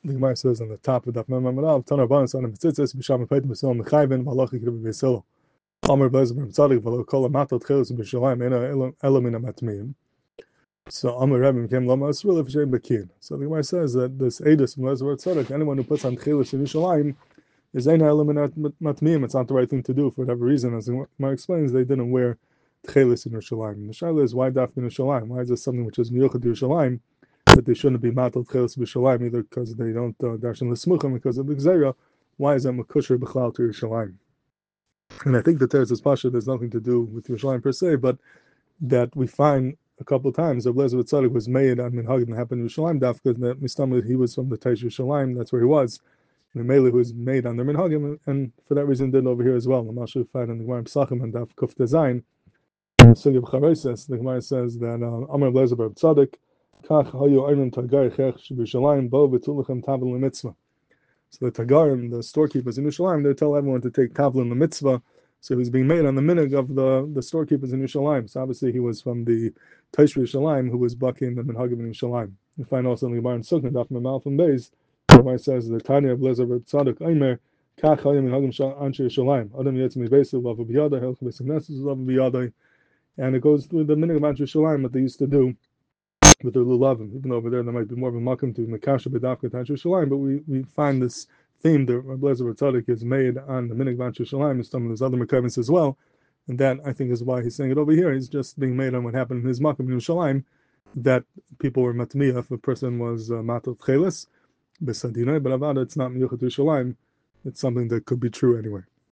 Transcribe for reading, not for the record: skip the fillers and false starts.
the Gemara says on the top of Daf Mem Amarav, Tanar Banas on the Mitzitzis, B'Sham Peit B'Sil Mechayvin, Malachi K'Rib B'Silo. Amar Bezer B'Tzadik, V'lo Kol Amatot Chelos B'Shalayim, Ena Elamina Matmiyim. So Amar Rebbe came Lama Asrila V'Shem Bekin. So the Gemara says that this Eidus from Lezer Tzadik, anyone who puts on Chelos in Yerushalayim, is Ena Elamina Matmiyim. It's not the right thing to do for whatever reason. As the Gemara explains, they didn't wear Chelos in Yerushalayim. The Shaila is, why Daf in Yerushalayim? Why is this something which is Miyuchad Yerushalayim? That they shouldn't be matal chelos b'shalayim either because they don't darshan l'smuchim because of the gzeira. Why is that makusher b'chlal to Yerushalayim? And I think that there's this pasha. There's nothing to do with Yerushalayim per se, but that we find a couple of times that Lezer Tzaddik was made on minhagim that happened in Yerushalayim daf because that mistamid he was from the Taish Yerushalayim. That's where he was. And Mele was made on their minhagim, and for that reason did over here as well. The Mashu find in the Gemara Pesachim and daf Kuf Tezayin. The Sugya B'Chareses, the Gemara says that Amar Lezer Tzaddik. So the Tagarim, the storekeepers in Yerushalayim, they tell everyone to take tavlin the mitzvah. So he was being made on the minhag of the storekeepers in Yerushalayim. So obviously he was from the Taish Yerushalayim who was bucking the minhagim in Yerushalayim. You find also in the Gemara in Sukkot, Daf Memal from Beis, where it says the Tanya of Lezer Tzaddik Aimer Kach Hayim Minhagim Anshe Yerushalayim Adam Yetzim Beisu Lav Biyadai Helch Beisignesus Lav Biyadai, and it goes through the minhag of Anshe Yerushalayim that they used to do with their lulavim. Even over there might be more of a makam to Mekasha B'Dafka Tanshur Shalayim, but we find this theme that Rabbi Lezer Tzaddik is made on the minhag Tanshur Shalayim and some of his other mekayvins as well, and that I think is why he's saying it over here. He's just being made on what happened in his makam in Yerushalayim, that people were matmiya if a person was matot chelis b'sadinai, but avada it's not miyuchat Yerushalayim. It's something that could be true anyway.